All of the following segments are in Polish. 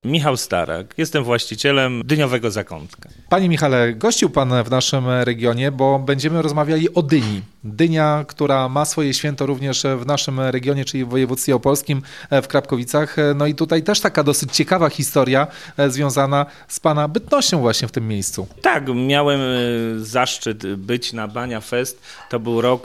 Michał Starak, jestem właścicielem dyniowego zakątka. Panie Michale, gościł Pan w naszym regionie, bo będziemy rozmawiali o dyni. Dynia, która ma swoje święto również w naszym regionie, czyli w województwie opolskim, w Krapkowicach. No i tutaj też taka dosyć ciekawa historia związana z Pana bytnością właśnie w tym miejscu. Tak, miałem zaszczyt być na Bania Fest. To był rok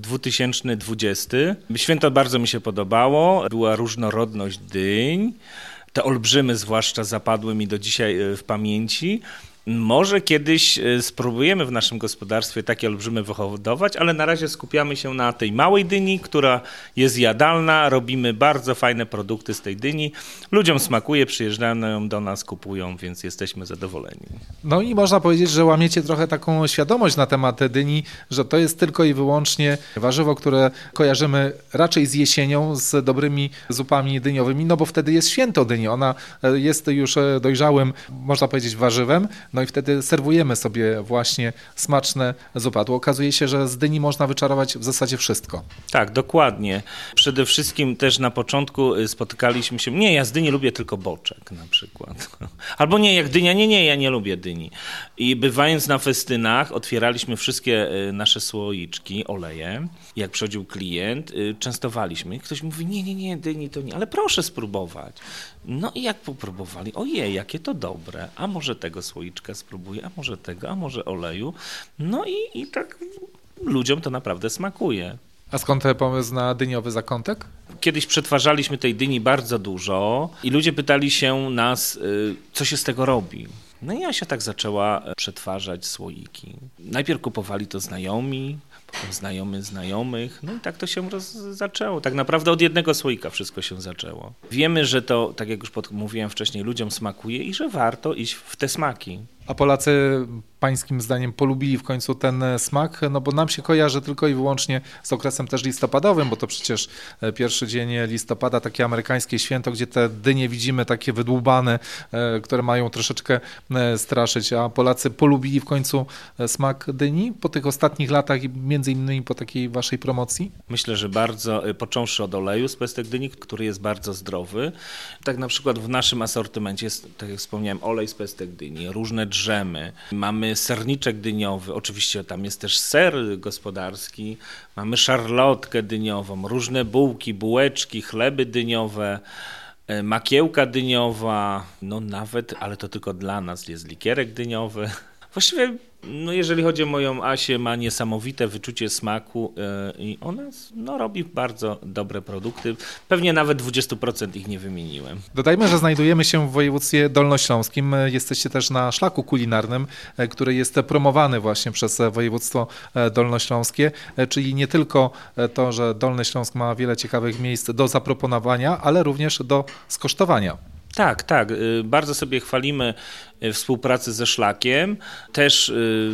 2020. Święto bardzo mi się podobało. Była różnorodność dyń. Te olbrzymy zwłaszcza zapadły mi do dzisiaj w pamięci. Może kiedyś spróbujemy w naszym gospodarstwie takie olbrzymy wyhodować, ale na razie skupiamy się na tej małej dyni, która jest jadalna. Robimy bardzo fajne produkty z tej dyni. Ludziom smakuje, przyjeżdżają do nas, kupują, więc jesteśmy zadowoleni. No i można powiedzieć, że łamiecie trochę taką świadomość na temat dyni, że to jest tylko i wyłącznie warzywo, które kojarzymy raczej z jesienią, z dobrymi zupami dyniowymi, no bo wtedy jest święto dyni. Ona jest już dojrzałym, można powiedzieć, warzywem. No i wtedy serwujemy sobie właśnie smaczne zupadło. Okazuje się, że z dyni można wyczarować w zasadzie wszystko. Tak, dokładnie. Przede wszystkim też na początku spotykaliśmy się, ja z dyni lubię tylko boczek na przykład. Albo nie, jak dynia, ja nie lubię dyni. I bywając na festynach, otwieraliśmy wszystkie nasze słoiczki, oleje. Jak przychodził klient, częstowaliśmy. I ktoś mówi, nie, dyni to nie, ale proszę spróbować. No i jak popróbowali, ojej, jakie to dobre, a może tego słoiczka spróbuję, a może tego, a może oleju. No i tak ludziom to naprawdę smakuje. A skąd pomysł na dyniowy zakątek? Kiedyś przetwarzaliśmy tej dyni bardzo dużo i ludzie pytali się nas, co się z tego robi. No i Asia tak zaczęła przetwarzać słoiki. Najpierw kupowali to znajomi, potem znajomy znajomych, no i tak to się zaczęło. Tak naprawdę od jednego słoika wszystko się zaczęło. Wiemy, że to, tak jak już mówiłem wcześniej, ludziom smakuje i że warto iść w te smaki. A Polacy pańskim zdaniem polubili w końcu ten smak? No bo nam się kojarzy tylko i wyłącznie z okresem też listopadowym, bo to przecież pierwszy dzień listopada, takie amerykańskie święto, gdzie te dynie widzimy takie wydłubane, które mają troszeczkę straszyć, a Polacy polubili w końcu smak dyni po tych ostatnich latach i między innymi po takiej waszej promocji? Myślę, że bardzo, począwszy od oleju z pestek dyni, który jest bardzo zdrowy. Tak na przykład w naszym asortymencie jest, tak jak wspomniałem, olej z pestek dyni, różne drzemy, mamy serniczek dyniowy, oczywiście tam jest też ser gospodarski, mamy szarlotkę dyniową, różne bułki, bułeczki, chleby dyniowe, makiełka dyniowa, no nawet, ale to tylko dla nas, jest likierek dyniowy. Właściwie, no jeżeli chodzi o moją Asię, ma niesamowite wyczucie smaku i ona robi bardzo dobre produkty. Pewnie nawet 20% ich nie wymieniłem. Dodajmy, że znajdujemy się w województwie dolnośląskim. Jesteście też na szlaku kulinarnym, który jest promowany właśnie przez województwo dolnośląskie, czyli nie tylko to, że Dolny Śląsk ma wiele ciekawych miejsc do zaproponowania, ale również do skosztowania. Tak. Bardzo sobie chwalimy współpracę ze Szlakiem. Też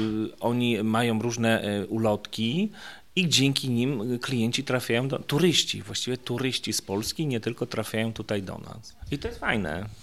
oni mają różne ulotki i dzięki nim klienci trafiają turyści, właściwie turyści z Polski nie tylko trafiają tutaj do nas. I to jest fajne.